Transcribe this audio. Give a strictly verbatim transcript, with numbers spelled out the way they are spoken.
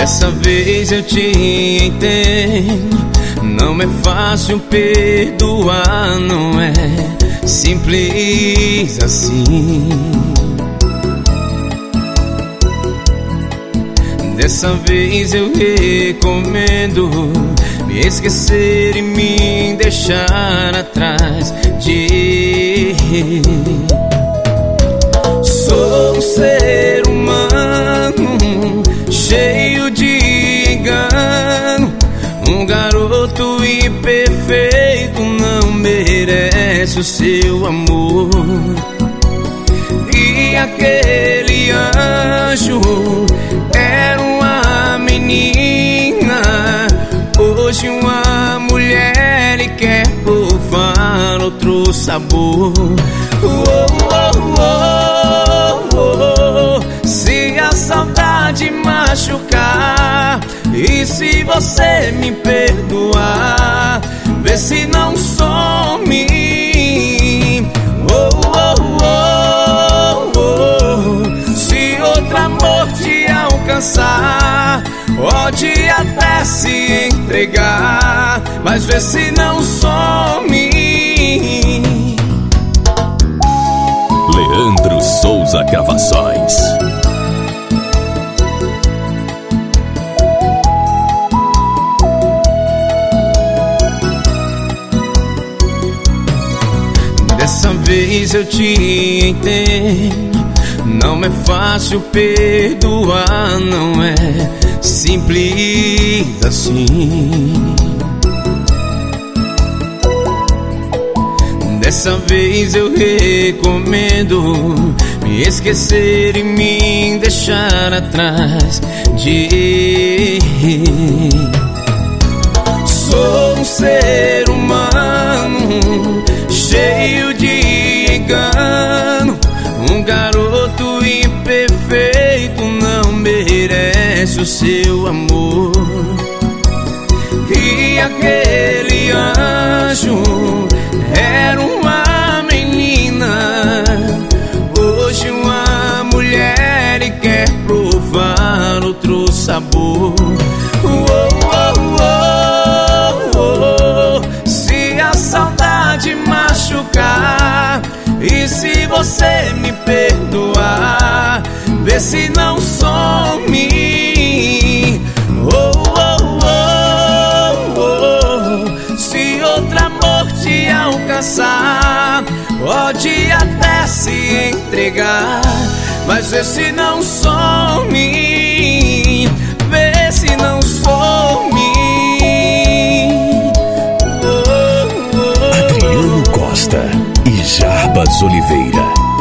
Dessa vez eu te entendo. Não é fácil perdoar, não é simples assim. Dessa vez eu recomendo me esquecer e me deixar atrás de... Sou um ser humano cheio de engano. Um garoto imperfeito não merece o seu amor. E aquele anjo era uma menina, hoje uma mulher e quer provar outro sabor. Oh, oh, oh, oh, oh. Se a saudade machucar e se você me perdoar, vê se não some. Oh, oh, oh, oh. Se outro amor te alcançar, pode até se entregar, mas vê se não some. Leandro Souza Gravações. Dessa vez eu te entendo. Não é fácil perdoar, não é simples assim. Dessa vez eu recomendo me esquecer e me deixar atrás de... Sou um ser humano cheio de engano. Um garoto imperfeito não merece o seu amor. E aquele anjo era uma menina, hoje uma mulher e quer provar outro sabor. Oh, oh, oh, oh. Se a saudade machucar e se você me perdoar, vê se não some. Oh, oh, oh, oh. Se outro amor te alcançar, pode até se entregar, mas vê se não some. Vê se não some. Oh, oh, oh. Adriano Costa e Jarbas Oliveira.